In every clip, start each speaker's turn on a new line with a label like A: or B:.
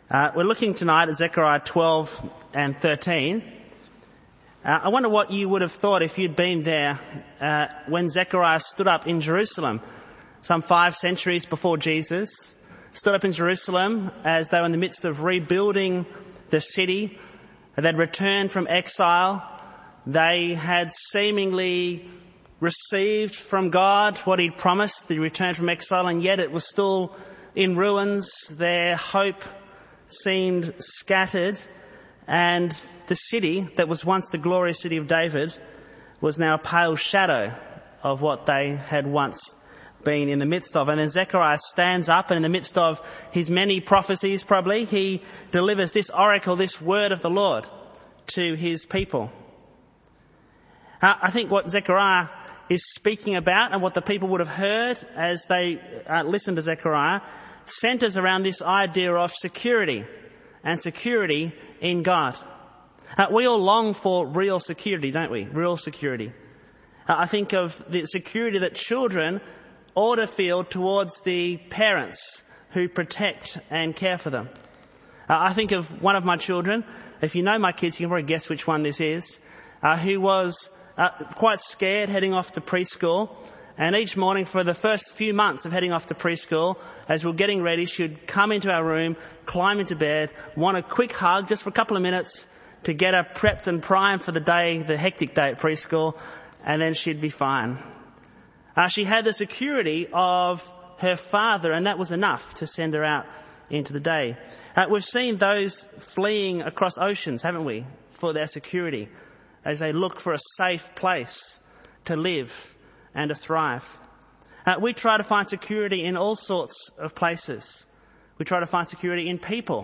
A: We're looking tonight at Zechariah 12 and 13. I wonder what you would have thought if you'd been there when Zechariah stood up in Jerusalem, some 5 centuries before Jesus, stood up in Jerusalem as they were in the midst of rebuilding the city. They'd returned from exile. They had seemingly received from God what he'd promised, the return from exile, and yet it was still in ruins. Their hope seemed scattered, and the city that was once the glorious city of David was now a pale shadow of what they had once been in the midst of. And then Zechariah stands up, and in the midst of his many prophecies probably, he delivers this oracle, this word of the Lord to his people. I think what Zechariah is speaking about and what the people would have heard as they listened to Zechariah centres around this idea of security and security in God. We all long for real security, don't we? Real security. I think of the security that children ought to feel towards the parents who protect and care for them. I think of one of my children. If you know my kids, you can probably guess which one this is, who was quite scared heading off to preschool. And each morning for the first few months of heading off to preschool, as we were getting ready, she'd come into our room, climb into bed, want a quick hug just for a couple of minutes to get her prepped and primed for the day, the hectic day at preschool, and then she'd be fine. She had the security of her father, and that was enough to send her out into the day. We've seen those fleeing across oceans, haven't we, for their security, as they look for a safe place to live and to thrive. We try to find security in all sorts of places. We try to find security in people.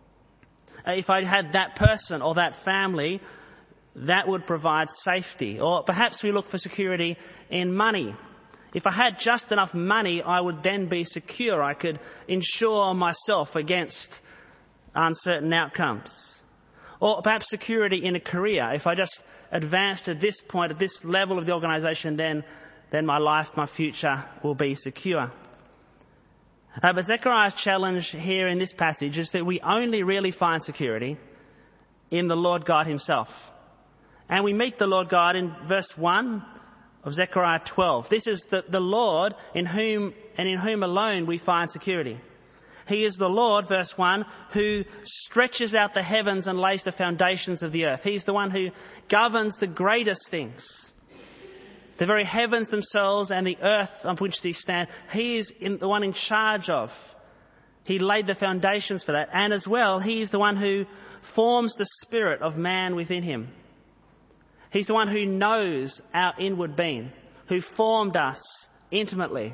A: If I had that person or that family, that would provide safety. Or perhaps we look for security in money. If I had just enough money, I would then be secure. I could insure myself against uncertain outcomes. Or perhaps security in a career. If I just advanced to this point, at this level of the organisation, then my life, my future will be secure. But Zechariah's challenge here in this passage is that we only really find security in the Lord God himself. And we meet the Lord God in verse 1 of Zechariah 12. This is the Lord in whom alone we find security. He is the Lord, verse 1, who stretches out the heavens and lays the foundations of the earth. He's the one who governs the greatest things. The very heavens themselves and the earth on which they stand, he is the one in charge of. He laid the foundations for that. And as well, he is the one who forms the spirit of man within him. He's the one who knows our inward being, who formed us intimately.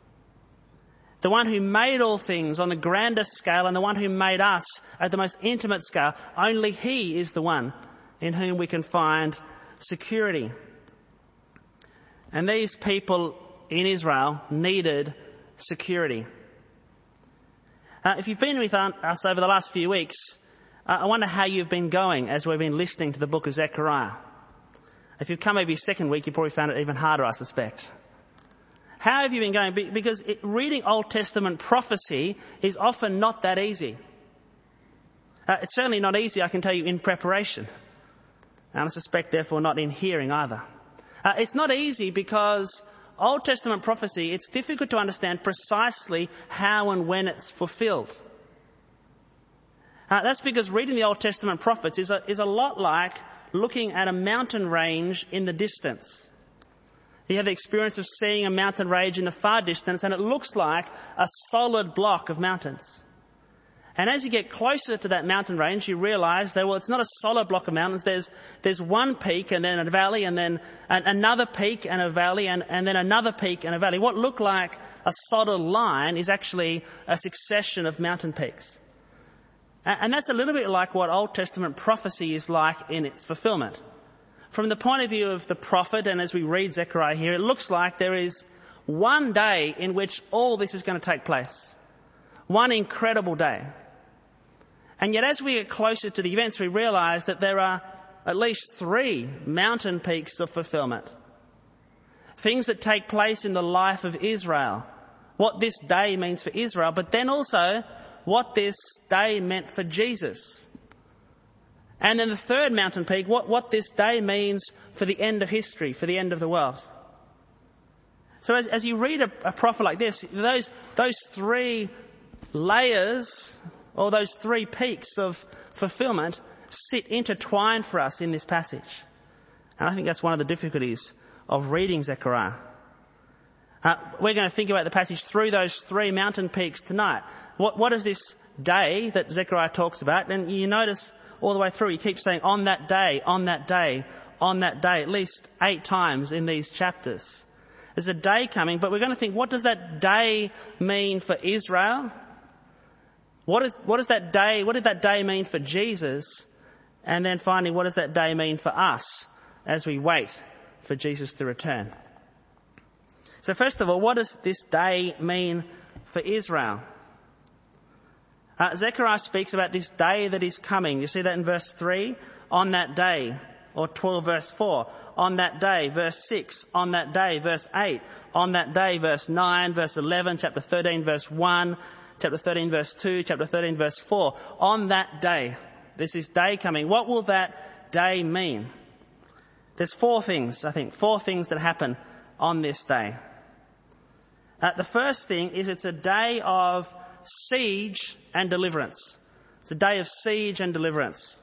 A: The one who made all things on the grandest scale and the one who made us at the most intimate scale. Only he is the one in whom we can find security. And these people in Israel needed security. If you've been with us over the last few weeks, I wonder how you've been going as we've been listening to the book of Zechariah. If you've come over your second week, you probably found it even harder, I suspect. How have you been going? Because reading Old Testament prophecy is often not that easy. It's certainly not easy, I can tell you, in preparation. And I suspect, therefore, not in hearing either. It's not easy because Old Testament prophecy, it's difficult to understand precisely how and when it's fulfilled. That's because reading the Old Testament prophets is a lot like looking at a mountain range in the distance. You have the experience of seeing a mountain range in the far distance, and it looks like a solid block of mountains. And as you get closer to that mountain range, you realise that, well, it's not a solid block of mountains. There's one peak and then a valley and then another peak and a valley and then another peak and a valley. What looked like a solid line is actually a succession of mountain peaks. And that's a little bit like what Old Testament prophecy is like in its fulfilment. From the point of view of the prophet, and as we read Zechariah here, it looks like there is one day in which all this is going to take place. One incredible day. And yet as we get closer to the events, we realise that there are at least 3 mountain peaks of fulfilment. Things that take place in the life of Israel. What this day means for Israel, but then also what this day meant for Jesus. And then the third mountain peak, what this day means for the end of history, for the end of the world. So as you read a prophet like this, those three layers, or those three peaks of fulfillment, sit intertwined for us in this passage. And I think that's one of the difficulties of reading Zechariah. We're going to think about the passage through those three mountain peaks tonight. What is this day that Zechariah talks about? And you notice all the way through, he keeps saying, on that day, on that day, on that day, at least 8 times in these chapters. There's a day coming, but we're going to think, what does that day mean for Israel? What did that day mean for Jesus? And then finally, what does that day mean for us as we wait for Jesus to return? So first of all, what does this day mean for Israel? Zechariah speaks about this day that is coming. You see that in verse 3, on that day, or 12 verse 4, on that day, verse 6, on that day, verse 8, on that day, verse 9, verse 11, chapter 13, verse 1, chapter 13, verse 2, chapter 13, verse 4. On that day, there's this day coming. What will that day mean? There's 4 things that happen on this day. The first thing is it's a day of siege and deliverance. It's a day of siege and deliverance.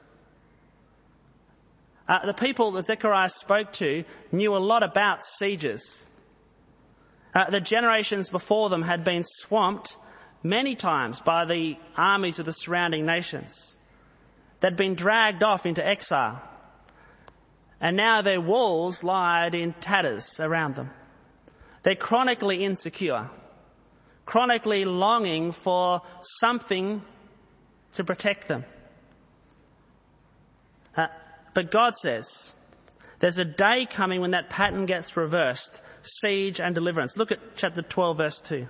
A: The people that Zechariah spoke to knew a lot about sieges. The generations before them had been swamped many times by the armies of the surrounding nations. They'd been dragged off into exile. And now their walls lied in tatters around them. They're chronically insecure, chronically longing for something to protect them. But God says there's a day coming when that pattern gets reversed, siege and deliverance. Look at chapter 12, verse 2.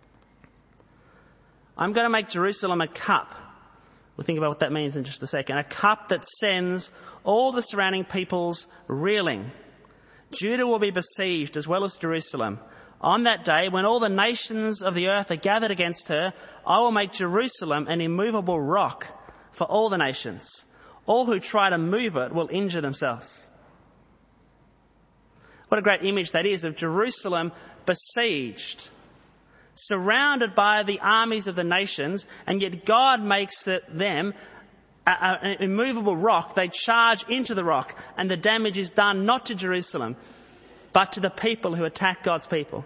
A: I'm going to make Jerusalem a cup. We'll think about what that means in just a second. A cup that sends all the surrounding peoples reeling. Judah will be besieged as well as Jerusalem. On that day, when all the nations of the earth are gathered against her, I will make Jerusalem an immovable rock for all the nations. All who try to move it will injure themselves. What a great image that is of Jerusalem besieged, surrounded by the armies of the nations, and yet God makes them an immovable rock. They charge into the rock, and the damage is done not to Jerusalem, but to the people who attack God's people.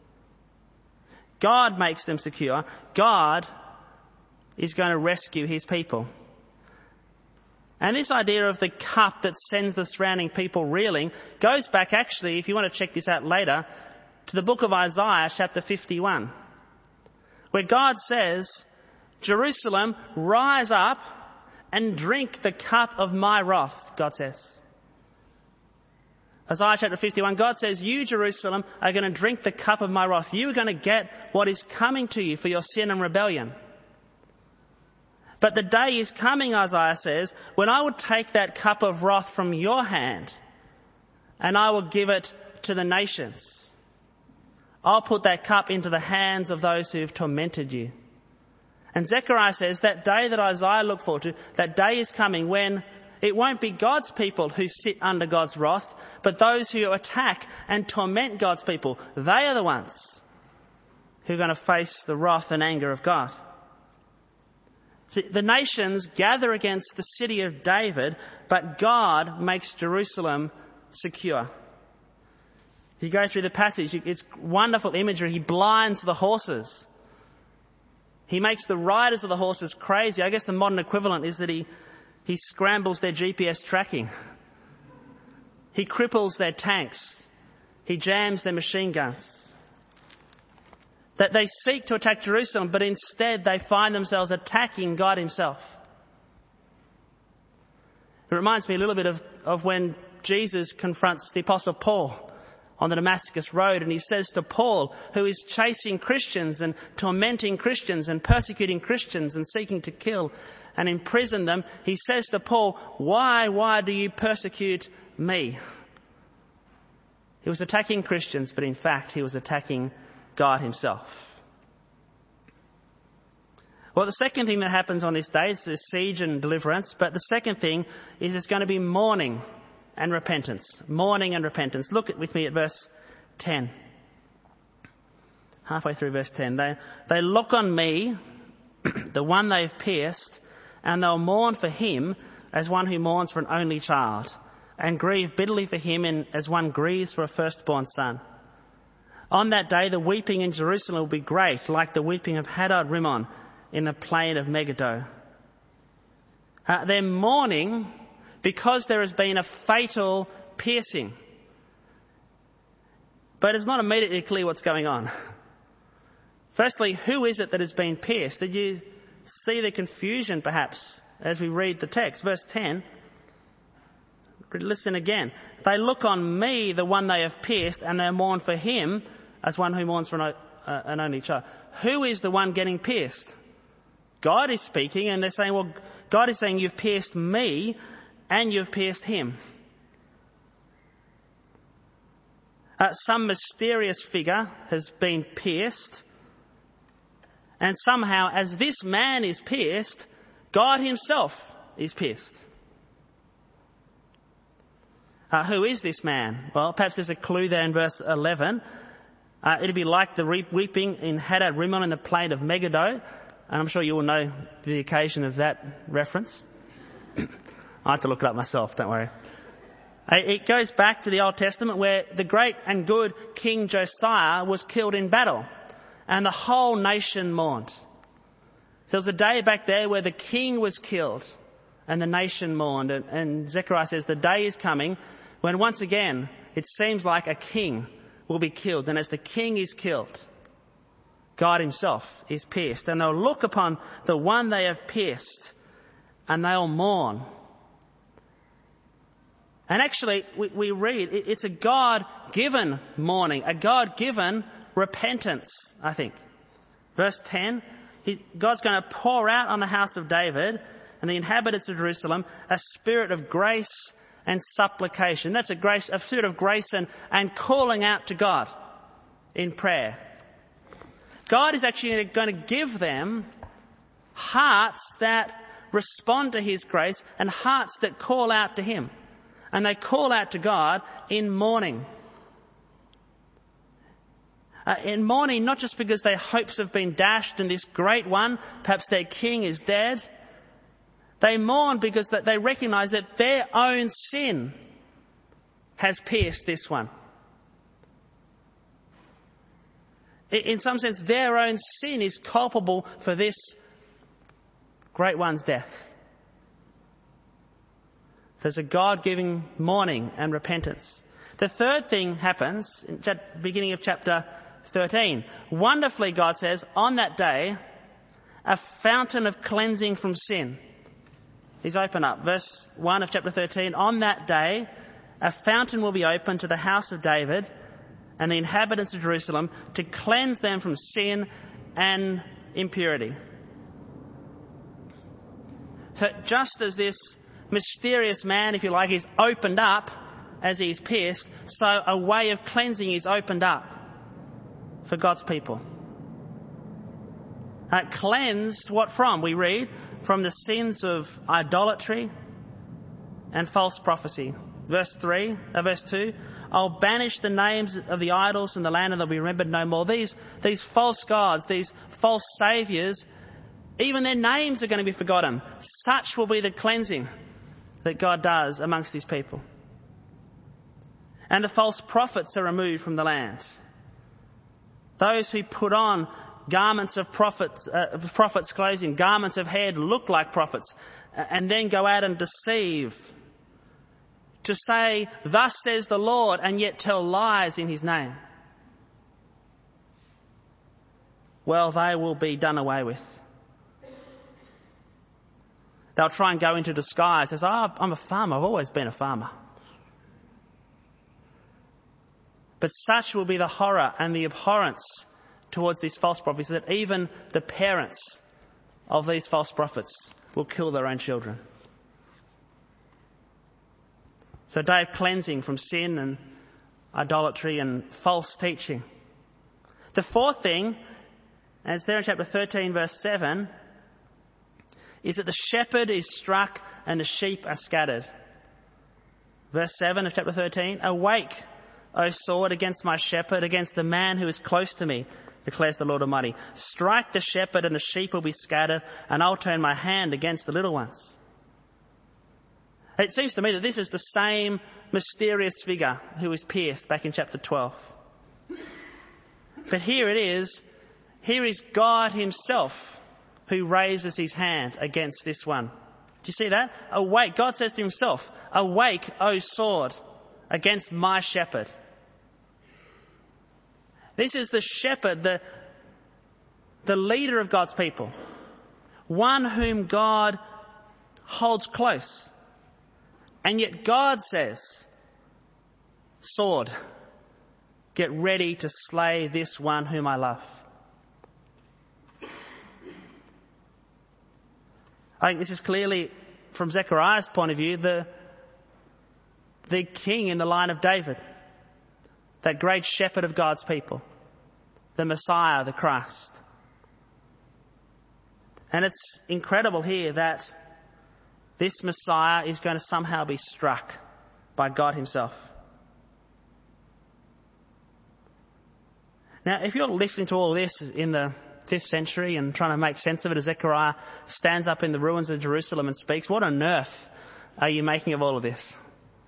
A: God makes them secure. God is going to rescue his people. And this idea of the cup that sends the surrounding people reeling goes back, actually, if you want to check this out later, to the book of Isaiah, chapter 51, where God says, Jerusalem, rise up and drink the cup of my wrath, God says. Isaiah chapter 51, God says, you, Jerusalem, are going to drink the cup of my wrath. You are going to get what is coming to you for your sin and rebellion. But the day is coming, Isaiah says, when I will take that cup of wrath from your hand and I will give it to the nations. I'll put that cup into the hands of those who have tormented you. And Zechariah says that day that Isaiah looked forward to, that day is coming when it won't be God's people who sit under God's wrath, but those who attack and torment God's people. They are the ones who are going to face the wrath and anger of God. See, the nations gather against the city of David, but God makes Jerusalem secure. If you go through the passage, it's wonderful imagery. He blinds the horses. He makes the riders of the horses crazy. I guess the modern equivalent is that he scrambles their GPS tracking. He cripples their tanks. He jams their machine guns. That they seek to attack Jerusalem, but instead they find themselves attacking God himself. It reminds me a little bit of when Jesus confronts the Apostle Paul on the Damascus Road, and he says to Paul, who is chasing Christians and tormenting Christians and persecuting Christians and seeking to kill and imprison them, he says to Paul, why do you persecute me? He was attacking Christians, but in fact he was attacking God himself. Well, the second thing that happens on this day is the siege and deliverance, but the second thing is there's going to be mourning and repentance. Mourning and repentance. Look with me at verse 10. Halfway through verse 10. They look on me, the one they've pierced, and they'll mourn for him as one who mourns for an only child, and grieve bitterly for him as one grieves for a firstborn son. On that day the weeping in Jerusalem will be great, like the weeping of Hadad Rimmon in the plain of Megiddo. They're mourning because there has been a fatal piercing. But it's not immediately clear what's going on. Firstly, who is it that has been pierced? Did you see the confusion perhaps as we read the text? Verse 10, listen again. They look on me, the one they have pierced, and they mourn for him as one who mourns for an only child. Who is the one getting pierced? God is speaking, and they're saying, well, God is saying, you've pierced me and you've pierced him. Some mysterious figure has been pierced, and somehow as this man is pierced, God himself is pierced. Who is this man? Well, perhaps there's a clue there in verse 11. It'd be like the weeping in Hadad Rimmon in the plain of Megiddo, and I'm sure you will know the occasion of that reference. I have to look it up myself, don't worry. It goes back to the Old Testament where the great and good King Josiah was killed in battle, and the whole nation mourned. So there was a day back there where the king was killed and the nation mourned, and Zechariah says the day is coming when once again it seems like a king will be killed, and as the king is killed, God himself is pierced, and they'll look upon the one they have pierced and they'll mourn. And actually, we read, it's a God-given mourning, a God-given repentance, I think. Verse 10, God's going to pour out on the house of David and the inhabitants of Jerusalem a spirit of grace and supplication. That's a spirit of grace and calling out to God in prayer. God is actually going to give them hearts that respond to his grace and hearts that call out to him. And they call out to God in mourning. In mourning, not just because their hopes have been dashed and this great one, perhaps their king, is dead. They mourn because they recognise that their own sin has pierced this one. In some sense, their own sin is culpable for this great one's death. There's a God-giving mourning and repentance. The third thing happens in the beginning of chapter 13. Wonderfully, God says, on that day, a fountain of cleansing from sin is opened up. Verse 1 of chapter 13, on that day, a fountain will be opened to the house of David and the inhabitants of Jerusalem to cleanse them from sin and impurity. So just as this mysterious man, if you like, is opened up as he is pierced, so a way of cleansing is opened up for God's people. Cleansed what from? We read from the sins of idolatry and false prophecy. Verse 2, I'll banish the names of the idols from the land and they'll be remembered no more. These false gods, these false saviours, even their names are going to be forgotten. Such will be the cleansing that God does amongst his people. And the false prophets are removed from the land. Those who put on garments of prophets' clothing, garments of hair to look like prophets, and then go out and deceive, to say, thus says the Lord, and yet tell lies in his name. Well, they will be done away with. They'll try and go into disguise as, I'm a farmer, I've always been a farmer. But such will be the horror and the abhorrence towards these false prophets that even the parents of these false prophets will kill their own children. So a day of cleansing from sin and idolatry and false teaching. The fourth thing, as there in chapter 13 verse 7, is that the shepherd is struck and the sheep are scattered. Verse 7 of chapter 13, "Awake, O sword, against my shepherd, against the man who is close to me, declares the Lord Almighty. Strike the shepherd and the sheep will be scattered, and I'll turn my hand against the little ones." It seems to me that this is the same mysterious figure who was pierced back in chapter 12. But here it is. Here is God himself who raises his hand against this one. Do you see that? Awake. God says to himself, "Awake, O sword, against my shepherd." This is the shepherd, the leader of God's people, one whom God holds close. And yet God says, "Sword, get ready to slay this one whom I love." I think this is clearly, from Zechariah's point of view, the king in the line of David, that great shepherd of God's people, the Messiah, the Christ. And it's incredible here that this Messiah is going to somehow be struck by God himself. Now, if you're listening to all this in the 5th century and trying to make sense of it as Zechariah stands up in the ruins of Jerusalem and speaks, what on earth are you making of all of this?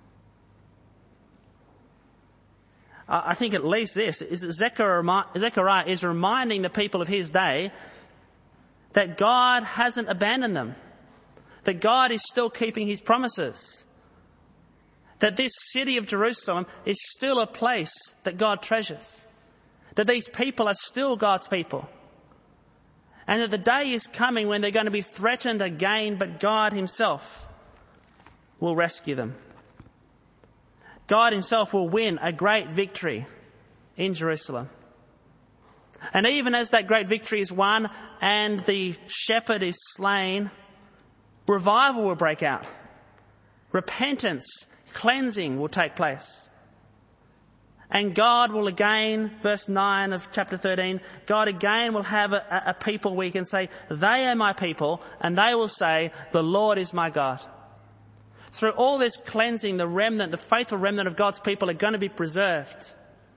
A: I think at least this is that Zechariah is reminding the people of his day that God hasn't abandoned them, that God is still keeping his promises, that this city of Jerusalem is still a place that God treasures, that these people are still God's people, and that the day is coming when they're going to be threatened again, but God himself will rescue them. God himself will win a great victory in Jerusalem. And even as that great victory is won and the shepherd is slain, revival will break out. Repentance, cleansing will take place. And God will again, verse 9 of chapter 13, God again will have a people where he can say, "They are my people," and they will say, "The Lord is my God." Through all this cleansing, the remnant, the faithful remnant of God's people are going to be preserved.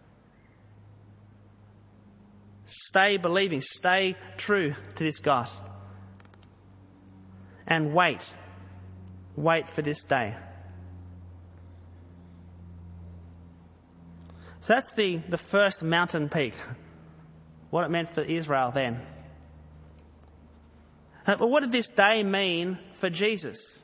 A: Stay believing, stay true to this God. And wait for this day. So that's the first mountain peak, what it meant for Israel then. But what did this day mean for Jesus?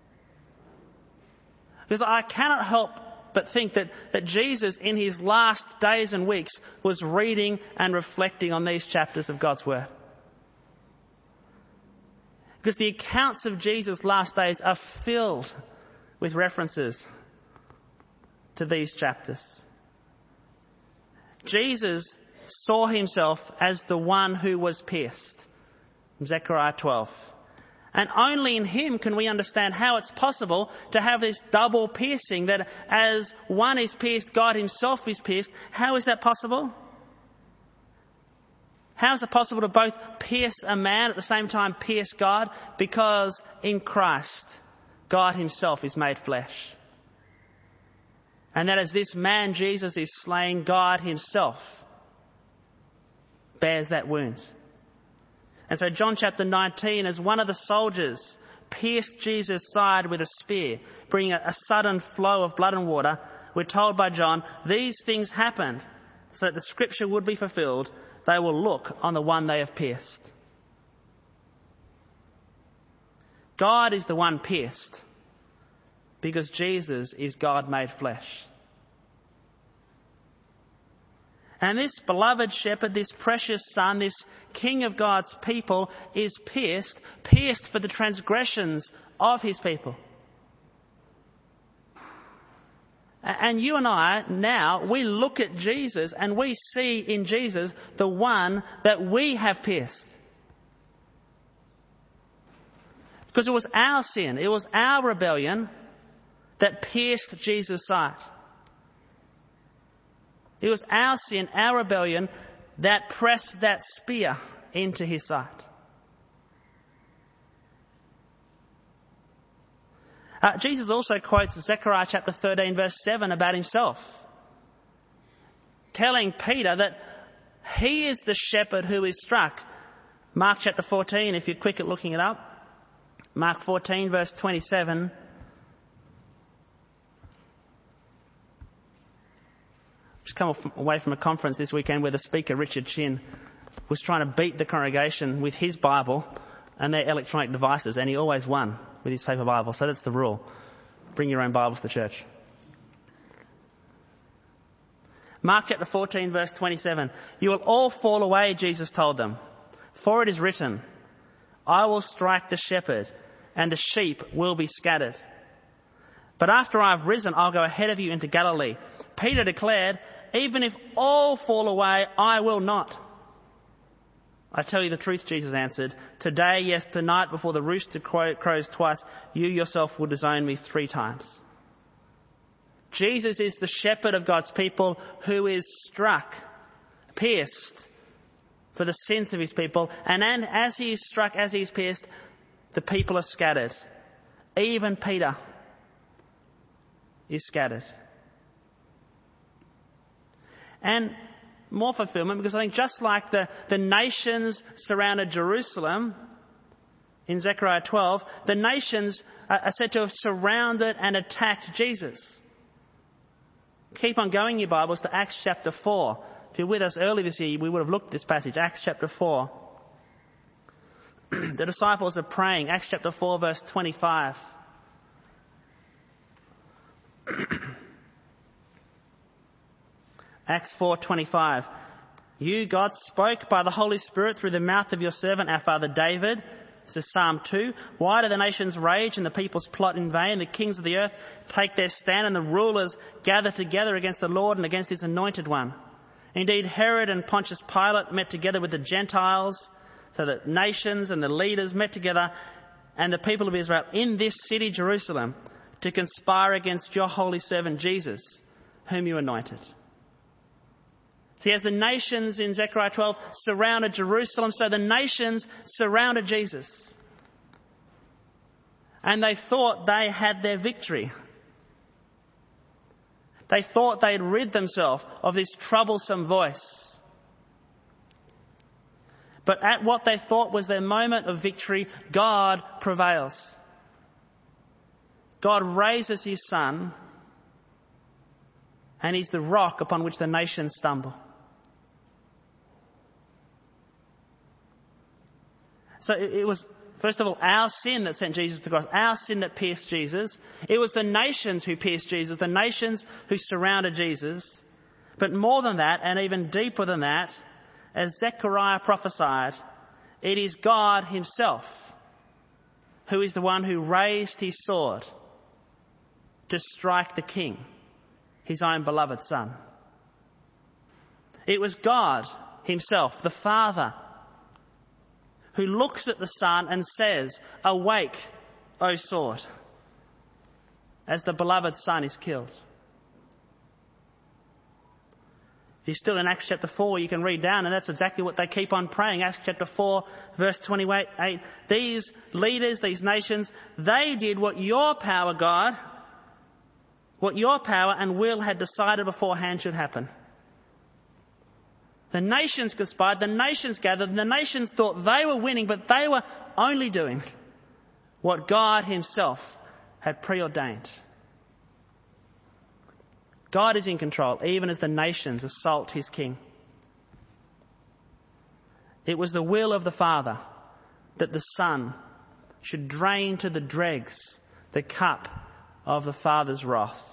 A: Because I cannot help but think that Jesus in his last days and weeks was reading and reflecting on these chapters of God's Word. Because the accounts of Jesus' last days are filled with references to these chapters. Jesus saw himself as the one who was pierced. Zechariah 12. And only in him can we understand how it's possible to have this double piercing, that as one is pierced, God himself is pierced. How is that possible? How is it possible to both pierce a man at the same time pierce God? Because in Christ, God himself is made flesh. And that as this man Jesus is slain, God himself bears that wound. And so John chapter 19, as one of the soldiers pierced Jesus' side with a spear, bringing a sudden flow of blood and water, we're told by John, these things happened so that the scripture would be fulfilled. They will look on the one they have pierced. God is the one pierced because Jesus is God made flesh. And this beloved shepherd, this precious son, this king of God's people is pierced for the transgressions of his people. And you and I now, we look at Jesus and we see in Jesus the one that we have pierced. Because it was our sin, it was our rebellion that pierced Jesus' side. It was our sin, our rebellion, that pressed that spear into his side. Jesus also quotes Zechariah chapter 13 verse 7 about himself, telling Peter that he is the shepherd who is struck. Mark chapter 14, if you're quick at looking it up. Mark 14 verse 27. Just come away from a conference this weekend where the speaker, Richard Chin, was trying to beat the congregation with his Bible and their electronic devices, and he always won with his paper Bible. So that's the rule. Bring your own Bibles to church. Mark chapter 14 verse 27. You will all fall away, Jesus told them, for it is written, I will strike the shepherd and the sheep will be scattered. But after I have risen, I'll go ahead of you into Galilee. Peter declared, even if all fall away, I will not. I tell you the truth, Jesus answered. Today, yes, tonight, before the rooster crows twice, you yourself will disown me 3 times. Jesus is the shepherd of God's people who is struck, pierced for the sins of his people. And as he is struck, as he is pierced, the people are scattered. Even Peter is scattered. And more fulfillment, because I think just like the nations surrounded Jerusalem in Zechariah 12, the nations are said to have surrounded and attacked Jesus. Keep on going, your Bibles, to Acts chapter 4. If you're with us early this year, we would have looked at this passage, Acts chapter 4. The disciples are praying, Acts chapter 4 verse 25. Acts 4:25. You, God, spoke by the Holy Spirit through the mouth of your servant, our father David. This is Psalm 2. Why do the nations rage and the peoples plot in vain? The kings of the earth take their stand and the rulers gather together against the Lord and against his anointed one. Indeed, Herod and Pontius Pilate met together with the Gentiles, so that nations and the leaders met together and the people of Israel in this city, Jerusalem, to conspire against your holy servant Jesus, whom you anointed. See, as the nations in Zechariah 12 surrounded Jerusalem, so the nations surrounded Jesus. And they thought they had their victory. They thought they'd rid themselves of this troublesome voice. But at what they thought was their moment of victory, God prevails. God raises his Son, and he's the rock upon which the nations stumble. So it was, first of all, our sin that sent Jesus to the cross, our sin that pierced Jesus. It was the nations who pierced Jesus, the nations who surrounded Jesus. But more than that, and even deeper than that, as Zechariah prophesied, it is God himself who is the one who raised his sword to strike the king, his own beloved Son. It was God himself, the Father, who looks at the Son and says, awake, O sword, as the beloved Son is killed. If you're still in Acts chapter 4, you can read down, and that's exactly what they keep on praying. Acts chapter 4, verse 28. These leaders, these nations, they did what your power, God, what your power and will had decided beforehand should happen. The nations conspired, the nations gathered, and the nations thought they were winning, but they were only doing what God himself had preordained. God is in control, even as the nations assault his king. It was the will of the Father that the Son should drain to the dregs the cup of the Father's wrath.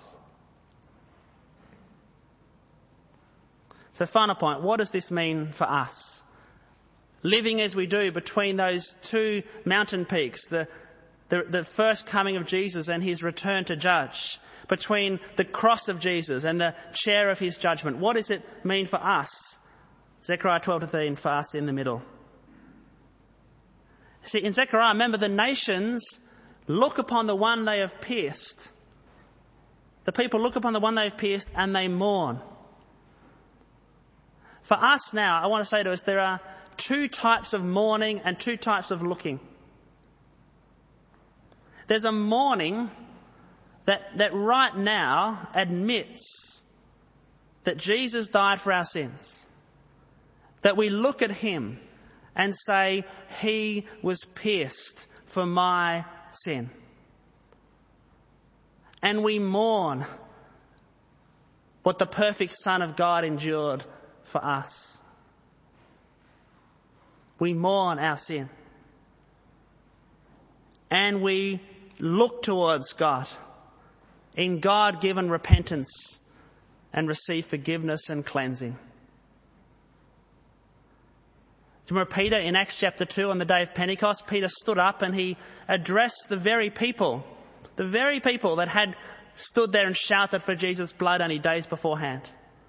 A: So, final point, what does this mean for us? Living as we do between those two mountain peaks, the first coming of Jesus and his return to judge, between the cross of Jesus and the chair of his judgment. What does it mean for us? Zechariah 12-13, for us in the middle. See, in Zechariah, remember, the nations look upon the one they have pierced. The people look upon the one they have pierced and they mourn. For us now, I want to say to us, there are 2 types of mourning and 2 types of looking. There's a mourning that right now admits that Jesus died for our sins. That we look at him and say, he was pierced for my sin. And we mourn what the perfect Son of God endured for us. We mourn our sin. And we look towards God in God-given repentance and receive forgiveness and cleansing. Remember Peter in Acts chapter 2 on the day of Pentecost? Peter stood up and he addressed the very people that had stood there and shouted for Jesus' blood only days beforehand.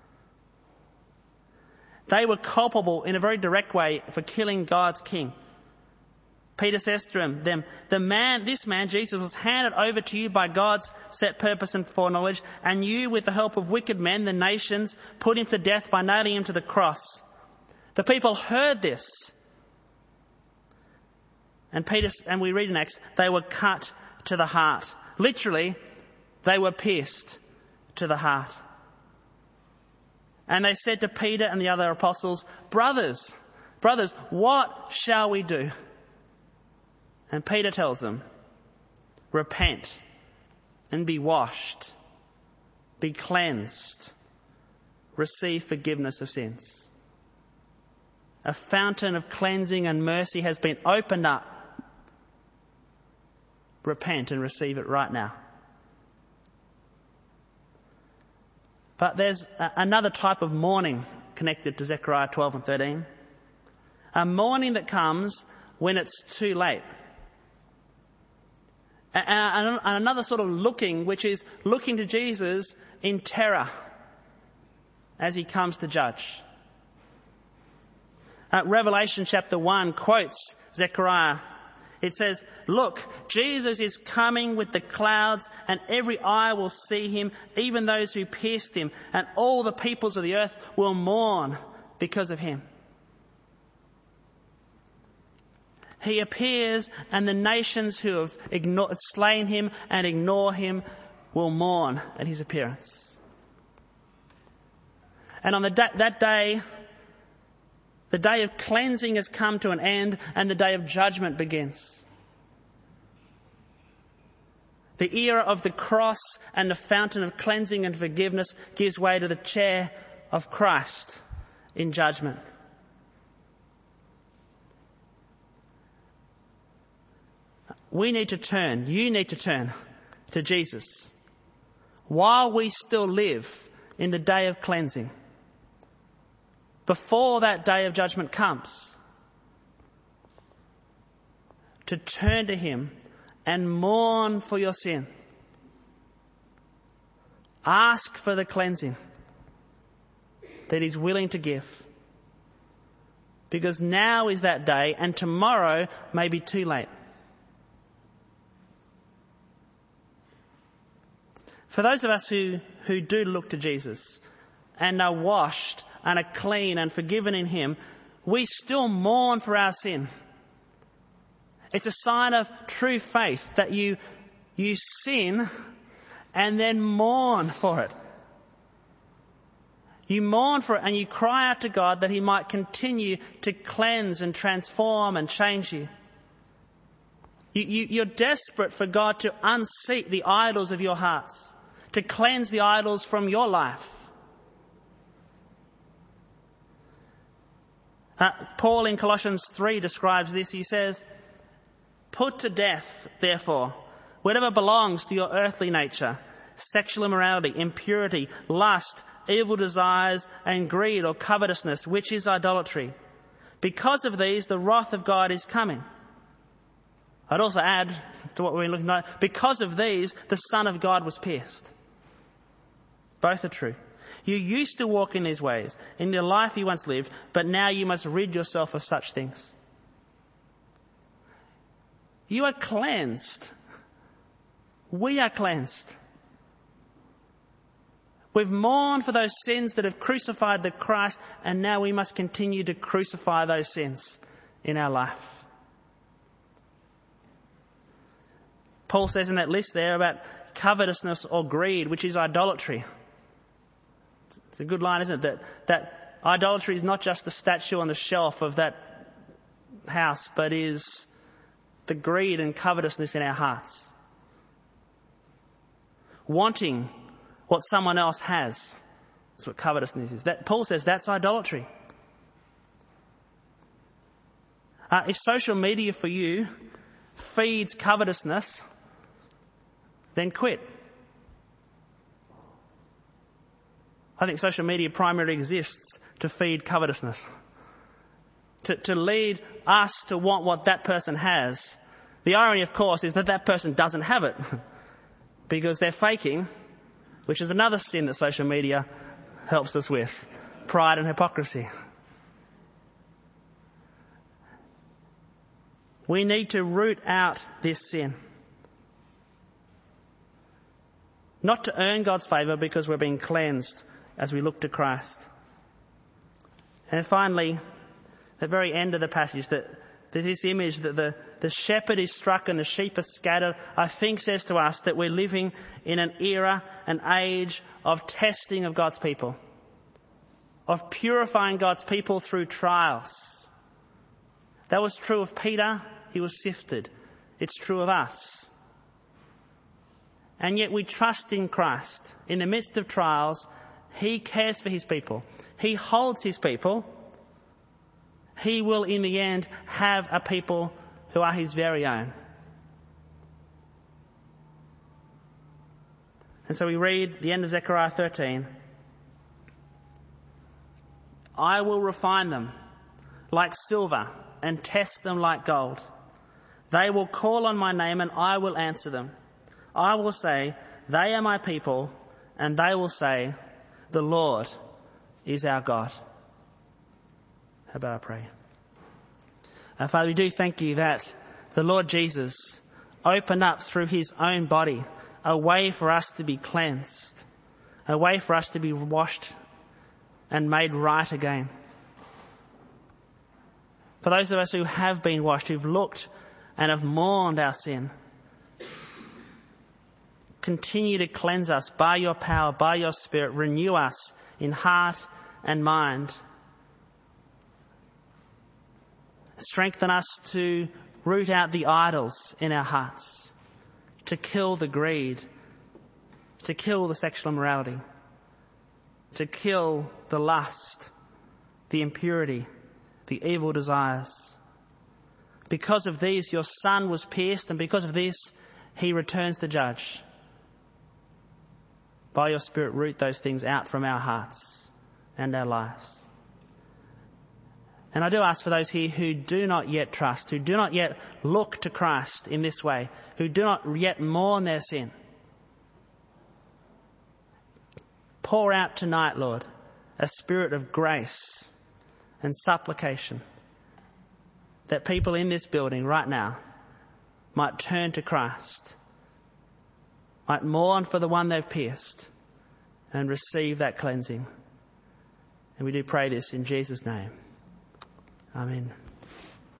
A: They were culpable in a very direct way for killing God's king. Peter says to them, this man, Jesus, was handed over to you by God's set purpose and foreknowledge, and you, with the help of wicked men, the nations, put him to death by nailing him to the cross. The people heard this. And we read in Acts, they were cut to the heart. Literally, they were pierced to the heart. And they said to Peter and the other apostles, brothers, what shall we do? And Peter tells them, repent and be washed, be cleansed, receive forgiveness of sins. A fountain of cleansing and mercy has been opened up. Repent and receive it right now. But there's another type of mourning connected to Zechariah 12 and 13. A mourning that comes when it's too late. And another sort of looking, which is looking to Jesus in terror as he comes to judge. Revelation chapter 1 quotes Zechariah. It says, look, Jesus is coming with the clouds, and every eye will see him, even those who pierced him, and all the peoples of the earth will mourn because of him. He appears, and the nations who have slain him and ignore him will mourn at his appearance. And on that day, the day of cleansing has come to an end, and the day of judgment begins. The era of the cross and the fountain of cleansing and forgiveness gives way to the chair of Christ in judgment. We need to turn, you need to turn to Jesus while we still live in the day of cleansing, before that day of judgment comes, to turn to him and mourn for your sin. Ask for the cleansing that he's willing to give. Because now is that day, and tomorrow may be too late. For those of us who do look to Jesus and are washed and are clean and forgiven in him, we still mourn for our sin. It's a sign of true faith that you sin and then mourn for it. You mourn for it and you cry out to God that he might continue to cleanse and transform and change you. You're desperate for God to unseat the idols of your hearts, to cleanse the idols from your life. Paul in Colossians 3 describes this. He says, put to death, therefore, whatever belongs to your earthly nature, sexual immorality, impurity, lust, evil desires, and greed or covetousness, which is idolatry. Because of these, the wrath of God is coming. I'd also add to what we're looking at, because of these, the Son of God was pierced. Both are true. You used to walk in these ways, in the life you once lived, but now you must rid yourself of such things. You are cleansed. We are cleansed. We've mourned for those sins that have crucified the Christ, and now we must continue to crucify those sins in our life. Paul says in that list there about covetousness or greed, which is idolatry. It's a good line, isn't it? That idolatry is not just the statue on the shelf of that house, but is the greed and covetousness in our hearts. Wanting what someone else has. That's what covetousness is. That Paul says that's idolatry. If social media for you feeds covetousness, then quit. I think social media primarily exists to feed covetousness. To lead us to want what that person has. The irony, of course, is that that person doesn't have it. Because they're faking, which is another sin that social media helps us with. Pride and hypocrisy. We need to root out this sin. Not to earn God's favour, because we're being cleansed as we look to Christ. And finally, at the very end of the passage, that this image that the shepherd is struck and the sheep are scattered, I think says to us that we're living in an era, an age of testing of God's people, of purifying God's people through trials. That was true of Peter. He was sifted. It's true of us. And yet we trust in Christ. In the midst of trials, He cares for His people. He holds His people. He will in the end have a people who are His very own. And so we read the end of Zechariah 13. I will refine them like silver and test them like gold. They will call on my name and I will answer them. I will say, they are my people, and they will say, the Lord is our God. How about I pray? Father, we do thank you that the Lord Jesus opened up through His own body a way for us to be cleansed, a way for us to be washed and made right again. For those of us who have been washed, who've looked and have mourned our sin, continue to cleanse us by your power, by your Spirit. Renew us in heart and mind. Strengthen us to root out the idols in our hearts, to kill the greed, to kill the sexual immorality, to kill the lust, the impurity, the evil desires. Because of these, your Son was pierced, and because of this, He returns to judge. By your Spirit, root those things out from our hearts and our lives. And I do ask for those here who do not yet trust, who do not yet look to Christ in this way, who do not yet mourn their sin. Pour out tonight, Lord, a spirit of grace and supplication, that people in this building right now might turn to Christ, might mourn for the one they've pierced, and receive that cleansing. And we do pray this in Jesus' name. Amen.